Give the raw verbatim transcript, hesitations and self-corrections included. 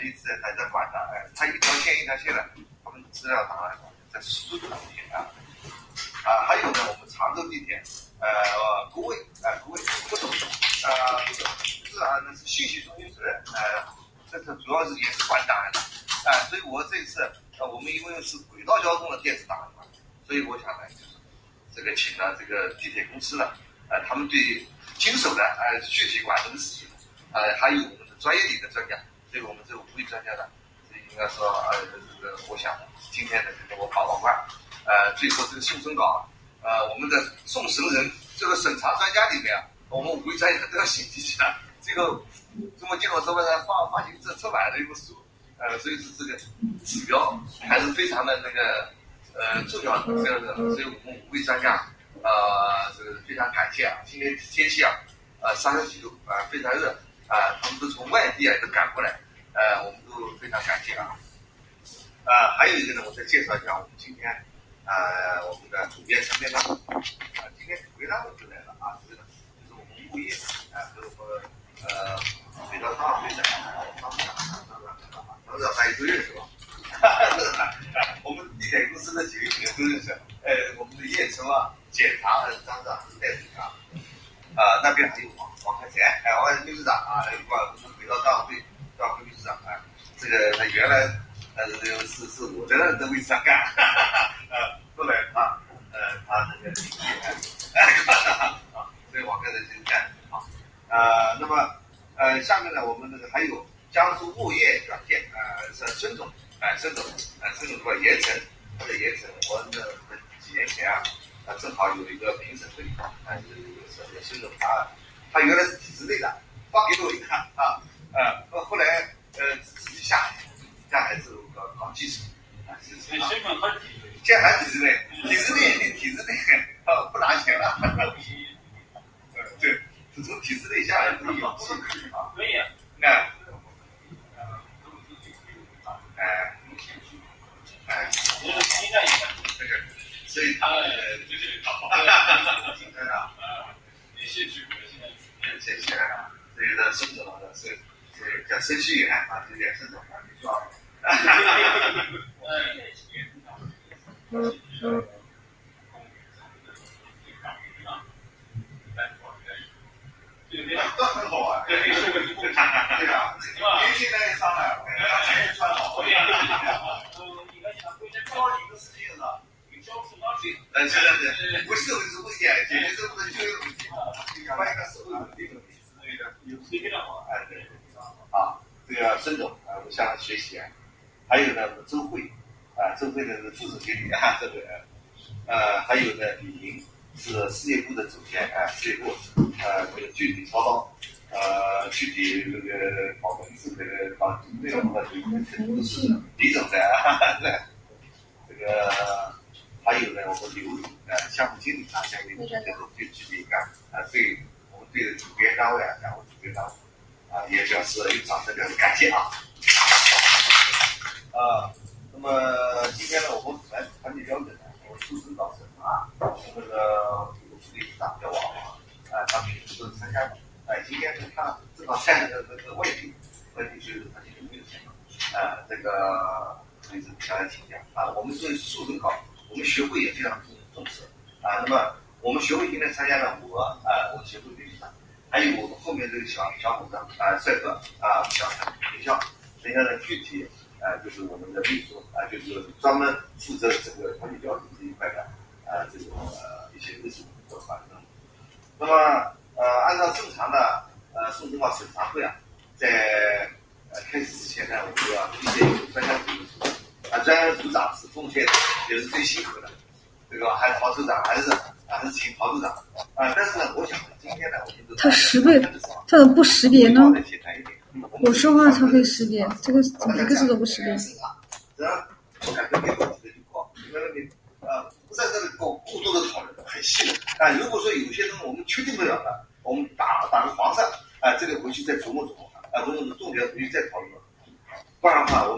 一直还在管的，哎，他一条线一条线的，他们资料档案在输入里面啊。啊，还有呢，我们常州地铁，呃，工位，呃，工位不懂，呃，不懂，就是啊，那是信息中心主任，呃，这是主要是也是管档案的，啊、呃，所以我这次，呃，我们因为是轨道交通的电子档案嘛，所以我想呢，就是这个请了这个地铁公司呢，呃，他们对经手的，呃，具体管这个事情，呃，还有我们的专业里的专家，所以我们这五位专家呢，这应该说，呃，这个我想今天呢，就给我把把关。呃，最后这个送审稿，呃，我们的送审人这个审查专家里面，我们五位专家都要写进去的。这个中国监管社会上发发行这出版的一本书，呃，所以是这个指标还是非常的那个呃重要的，这个所以我们五位专家，呃，这个非常感谢啊。今天天气啊，呃，三十几度啊、呃，非常热啊、呃，他们都从外地啊都赶过来，呃，我们都非常感谢啊。呃，还有一个呢，我再介绍一下我们今天。呃，我们的主编陈编章，啊，今天主编章就来了啊，这个就是我们物业啊，和我们呃北道汤会长张长张长大家都认识吧？我们地铁公司的几个人都认识，呃，我们的验收啊、检查张长是代理啊，啊，那边还有王王开才，哎，王开才秘书长啊，管我们北道汤会汤会秘书长啊，这个他原来呃是是我在那的位置上干，哈哈哈，呃，后来他呃他那个啊，所以王开才就是干啊，呃，那么呃下面呢，我们那个还有江苏物业软件呃是孙总，哎、呃，孙总，呃，孙总说盐城，他的盐城，我那几年前啊，啊正好有一个评审会，啊、呃，这个孙总他他原来是体制内的，发给我一看啊，呃，后来呃自己下来。下来之后搞搞技术，啊，是是啊，现在还体制内，体制内体制内啊不拿钱了，呃对，是从体制内下来的勇气啊，可以啊，哎，哎，哎，我是期待一下这个，所以他呃就是好，哈哈哈，今天啊，谢谢谢谢谢啊，这个孙总呢是是叫申旭元啊，这个孙总啊，你说。哈哈哈哈嗯，都很好啊，对啊，年轻人也上来，他钱也赚好，对呀。嗯，你看讲，关键重要一个事情是，你交社保税，呃，是是是，不是社会是问题，解决社会的就业问题，把一个社会稳定的问题，那个有水平的好，哎对，啊，这个孙总啊，我向他学习啊。还有呢，周慧，啊，周慧呢是副总经理啊，这个，呃，还有呢，李莹是事业部的总监啊，事业部，呃，这个具体操刀，呃，具体这个搞文字这个搞内容的，都是李总的啊，对，这个还有呢，我们刘总啊，项目经理啊，项目经理这个对具体干啊，对我们对主编单位啊，两位主编单位啊，也表示有掌声表示感谢啊。啊，那么今天呢，我们团团体标准呢，我出审稿审查，那个副理事长叫王王，啊，他平时都是参加的，哎，今天呢，他正好在那个那个外地，外地去他今天没有请，啊，这个所以是向他请教啊。我们作为速审稿，我们学会也非常重重视啊。那么我们学会今天参加了我啊，我协会理事长，还有我们后面这个小小伙子啊，帅哥啊，小林校，人家呢具体。啊，就是我们的秘书啊，就是专门负责整个团体标准这一块的啊，这种呃一些日常工作啊。那么呃，按照正常的呃送审稿审查会啊，在呃开始之前呢，我们要推荐一个专家组的啊，专家组长是奉献也是最辛苦的，这个还是陶组长，还是还是请陶组长啊。但是呢，我想今天呢，我们它识别，它怎么不识别呢？我说话它会识别，这个怎么一个字都不识别？ 只要不敢跟你问题的就过，因为你呃不在这里过过多的讨论，很细的啊。如果说有些东西我们确定不了的，我们打打个黄上啊，这个回去再琢磨琢磨啊，琢磨重点回去再讨论，不然的话我。